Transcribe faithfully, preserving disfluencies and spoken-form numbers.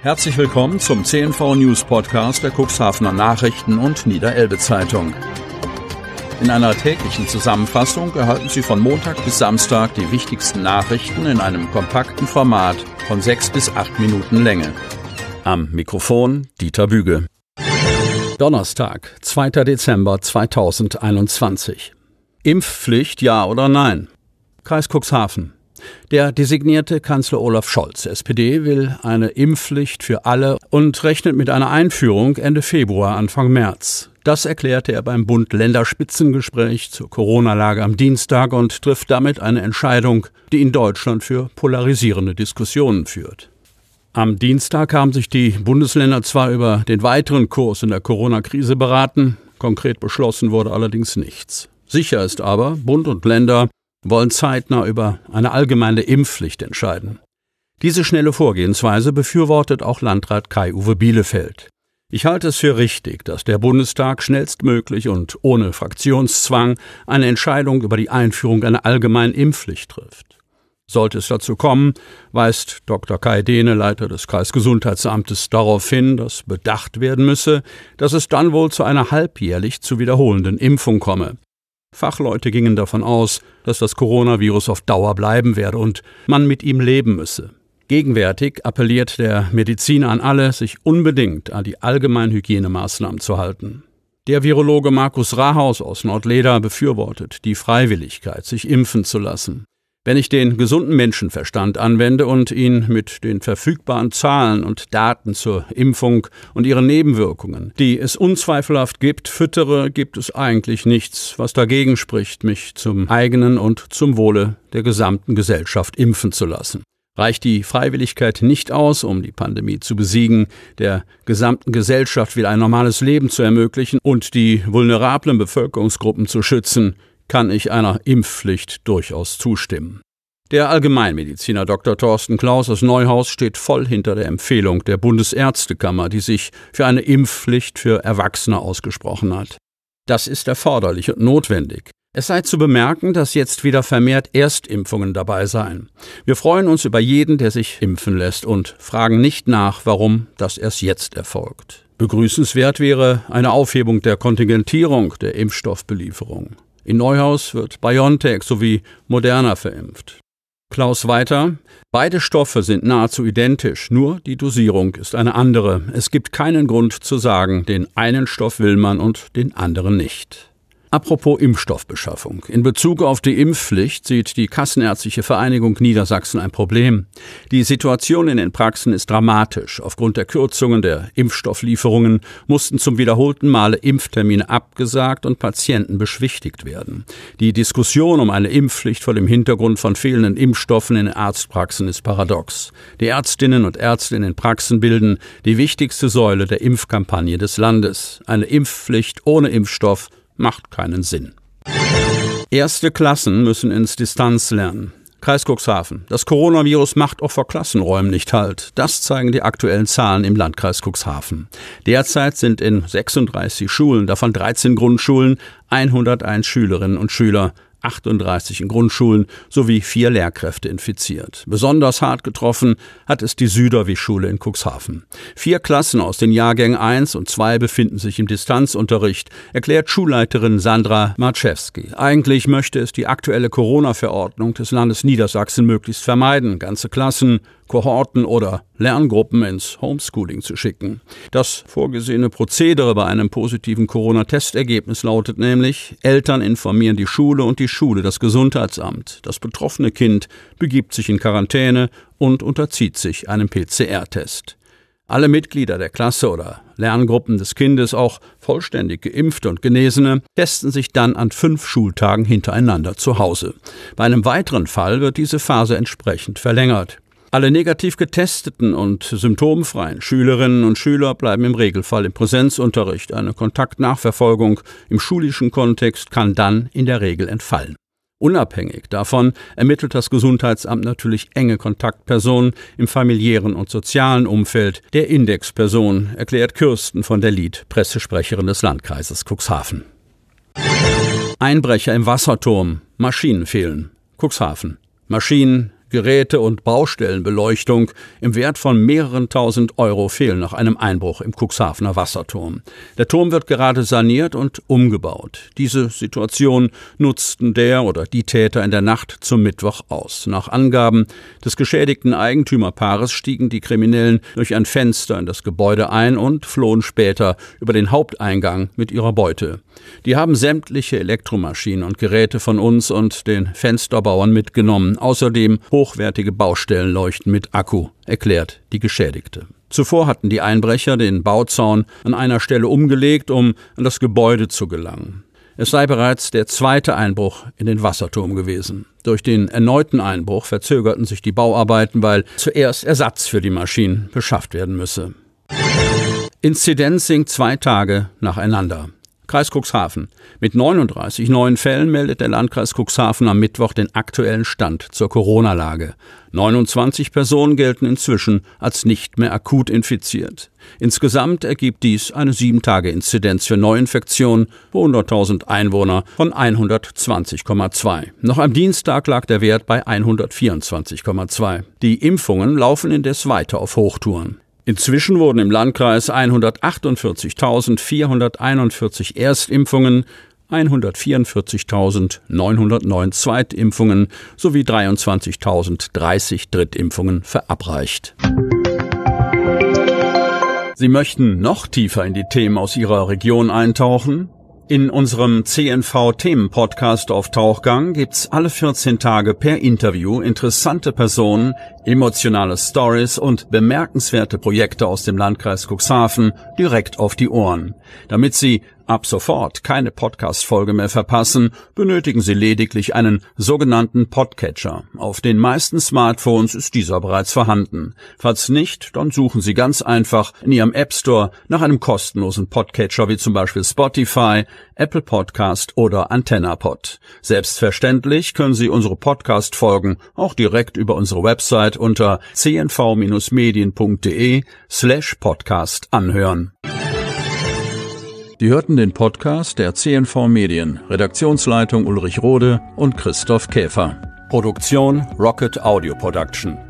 Herzlich willkommen zum C N V News Podcast der Cuxhavener Nachrichten und Niederelbe Zeitung. In einer täglichen Zusammenfassung erhalten Sie von Montag bis Samstag die wichtigsten Nachrichten in einem kompakten Format von sechs bis acht Minuten Länge. Am Mikrofon Dieter Büge. Donnerstag, zweiter Dezember zweitausendeinundzwanzig. Impfpflicht ja oder nein? Kreis Cuxhaven. Der designierte Kanzler Olaf Scholz, S P D, will eine Impfpflicht für alle und rechnet mit einer Einführung Ende Februar, Anfang März. Das erklärte er beim Bund-Länder-Spitzengespräch zur Corona-Lage am Dienstag und trifft damit eine Entscheidung, die in Deutschland für polarisierende Diskussionen führt. Am Dienstag haben sich die Bundesländer zwar über den weiteren Kurs in der Corona-Krise beraten, konkret beschlossen wurde allerdings nichts. Sicher ist aber, Bund und Länder wollen zeitnah über eine allgemeine Impfpflicht entscheiden. Diese schnelle Vorgehensweise befürwortet auch Landrat Kai-Uwe Bielefeld. Ich halte es für richtig, dass der Bundestag schnellstmöglich und ohne Fraktionszwang eine Entscheidung über die Einführung einer allgemeinen Impfpflicht trifft. Sollte es dazu kommen, weist Doktor Kai Dehne, Leiter des Kreisgesundheitsamtes, darauf hin, dass bedacht werden müsse, dass es dann wohl zu einer halbjährlich zu wiederholenden Impfung komme. Fachleute gingen davon aus, dass das Coronavirus auf Dauer bleiben werde und man mit ihm leben müsse. Gegenwärtig appelliert der Mediziner an alle, sich unbedingt an die allgemeinen Hygienemaßnahmen zu halten. Der Virologe Markus Rahaus aus Nordleda befürwortet die Freiwilligkeit, sich impfen zu lassen. Wenn ich den gesunden Menschenverstand anwende und ihn mit den verfügbaren Zahlen und Daten zur Impfung und ihren Nebenwirkungen, die es unzweifelhaft gibt, füttere, gibt es eigentlich nichts, was dagegen spricht, mich zum eigenen und zum Wohle der gesamten Gesellschaft impfen zu lassen. Reicht die Freiwilligkeit nicht aus, um die Pandemie zu besiegen, der gesamten Gesellschaft wieder ein normales Leben zu ermöglichen und die vulnerablen Bevölkerungsgruppen zu schützen, kann ich einer Impfpflicht durchaus zustimmen. Der Allgemeinmediziner Doktor Thorsten Klaus aus Neuhaus steht voll hinter der Empfehlung der Bundesärztekammer, die sich für eine Impfpflicht für Erwachsene ausgesprochen hat. Das ist erforderlich und notwendig. Es sei zu bemerken, dass jetzt wieder vermehrt Erstimpfungen dabei seien. Wir freuen uns über jeden, der sich impfen lässt und fragen nicht nach, warum das erst jetzt erfolgt. Begrüßenswert wäre eine Aufhebung der Kontingentierung der Impfstoffbelieferung. In Neuhaus wird BioNTech sowie Moderna verimpft. Klaus weiter: Beide Stoffe sind nahezu identisch, nur die Dosierung ist eine andere. Es gibt keinen Grund zu sagen, den einen Stoff will man und den anderen nicht. Apropos Impfstoffbeschaffung. In Bezug auf die Impfpflicht sieht die Kassenärztliche Vereinigung Niedersachsen ein Problem. Die Situation in den Praxen ist dramatisch. Aufgrund der Kürzungen der Impfstofflieferungen mussten zum wiederholten Male Impftermine abgesagt und Patienten beschwichtigt werden. Die Diskussion um eine Impfpflicht vor dem Hintergrund von fehlenden Impfstoffen in den Arztpraxen ist paradox. Die Ärztinnen und Ärzte in den Praxen bilden die wichtigste Säule der Impfkampagne des Landes. Eine Impfpflicht ohne Impfstoff macht keinen Sinn. Erste Klassen müssen ins Distanzlernen. Kreis Cuxhaven. Das Coronavirus macht auch vor Klassenräumen nicht Halt. Das zeigen die aktuellen Zahlen im Landkreis Cuxhaven. Derzeit sind in sechsunddreißig Schulen, davon dreizehn Grundschulen, hunderteins Schülerinnen und Schüler, achtunddreißig in Grundschulen sowie vier Lehrkräfte infiziert. Besonders hart getroffen hat es die Süderwi-Schule in Cuxhaven. Vier Klassen aus den Jahrgängen eins und zwei befinden sich im Distanzunterricht, erklärt Schulleiterin Sandra Marczewski. Eigentlich möchte es die aktuelle Corona-Verordnung des Landes Niedersachsen möglichst vermeiden, ganze Klassen, Kohorten oder Lerngruppen ins Homeschooling zu schicken. Das vorgesehene Prozedere bei einem positiven Corona-Testergebnis lautet nämlich: Eltern informieren die Schule und die Schule das Gesundheitsamt. Das betroffene Kind begibt sich in Quarantäne und unterzieht sich einem P C R-Test. Alle Mitglieder der Klasse oder Lerngruppen des Kindes, auch vollständig Geimpfte und Genesene, testen sich dann an fünf Schultagen hintereinander zu Hause. Bei einem weiteren Fall wird diese Phase entsprechend verlängert. Alle negativ getesteten und symptomfreien Schülerinnen und Schüler bleiben im Regelfall im Präsenzunterricht. Eine Kontaktnachverfolgung im schulischen Kontext kann dann in der Regel entfallen. Unabhängig davon ermittelt das Gesundheitsamt natürlich enge Kontaktpersonen im familiären und sozialen Umfeld der Indexperson, erklärt Kirsten von der Lied, Pressesprecherin des Landkreises Cuxhaven. Einbrecher im Wasserturm, Maschinen fehlen. Cuxhaven. Maschinen Geräte und Baustellenbeleuchtung im Wert von mehreren tausend Euro fehlen nach einem Einbruch im Cuxhavener Wasserturm. Der Turm wird gerade saniert und umgebaut. Diese Situation nutzten der oder die Täter in der Nacht zum Mittwoch aus. Nach Angaben des geschädigten Eigentümerpaares stiegen die Kriminellen durch ein Fenster in das Gebäude ein und flohen später über den Haupteingang mit ihrer Beute. Die haben sämtliche Elektromaschinen und Geräte von uns und den Fensterbauern mitgenommen. Außerdem hochwertige Baustellenleuchten mit Akku, erklärt die Geschädigte. Zuvor hatten die Einbrecher den Bauzaun an einer Stelle umgelegt, um an das Gebäude zu gelangen. Es sei bereits der zweite Einbruch in den Wasserturm gewesen. Durch den erneuten Einbruch verzögerten sich die Bauarbeiten, weil zuerst Ersatz für die Maschinen beschafft werden müsse. Inzidenz sinkt zwei Tage nacheinander. Kreis Cuxhaven. Mit neununddreißig neuen Fällen meldet der Landkreis Cuxhaven am Mittwoch den aktuellen Stand zur Corona-Lage. neunundzwanzig Personen gelten inzwischen als nicht mehr akut infiziert. Insgesamt ergibt dies eine sieben Tage Inzidenz für Neuinfektionen pro hunderttausend Einwohner von hundertzwanzig Komma zwei. Noch am Dienstag lag der Wert bei hundertvierundzwanzig Komma zwei. Die Impfungen laufen indes weiter auf Hochtouren. Inzwischen wurden im Landkreis hundertachtundvierzigtausendvierhunderteinundvierzig Erstimpfungen, hundertvierundvierzigtausendneunhundertneun Zweitimpfungen sowie dreiundzwanzigtausenddreißig Drittimpfungen verabreicht. Sie möchten noch tiefer in die Themen aus Ihrer Region eintauchen? In unserem C N V-Themen-Podcast auf Tauchgang gibt's alle vierzehn Tage per Interview interessante Personen, emotionale Stories und bemerkenswerte Projekte aus dem Landkreis Cuxhaven direkt auf die Ohren. Damit Sie ab sofort keine Podcast-Folge mehr verpassen, benötigen Sie lediglich einen sogenannten Podcatcher. Auf den meisten Smartphones ist dieser bereits vorhanden. Falls nicht, dann suchen Sie ganz einfach in Ihrem App Store nach einem kostenlosen Podcatcher wie zum Beispiel Spotify, Apple Podcast oder AntennaPod. Selbstverständlich können Sie unsere Podcast-Folgen auch direkt über unsere Website unter c n v medien punkt d e slash podcast anhören. Sie hörten den Podcast der C N V Medien, Redaktionsleitung Ulrich Rode und Christoph Käfer. Produktion Rocket Audio Production.